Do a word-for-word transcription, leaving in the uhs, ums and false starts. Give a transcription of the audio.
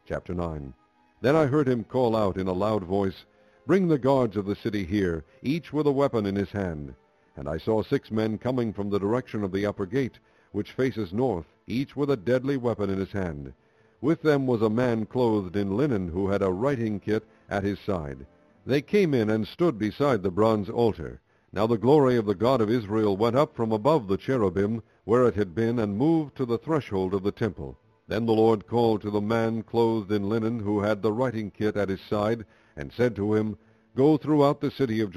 Chapter nine. Then I heard him call out in a loud voice, "Bring the guards of the city here, each with a weapon in his hand." And I saw six men coming from the direction of the upper gate, which faces north, each with a deadly weapon in his hand. With them was a man clothed in linen, who had a writing kit at his side. They came in and stood beside the bronze altar. Now the glory of the God of Israel went up from above the cherubim, where it had been, and moved to the threshold of the temple. Then the Lord called to the man clothed in linen, who had the writing kit at his side, and said to him, "Go throughout the city of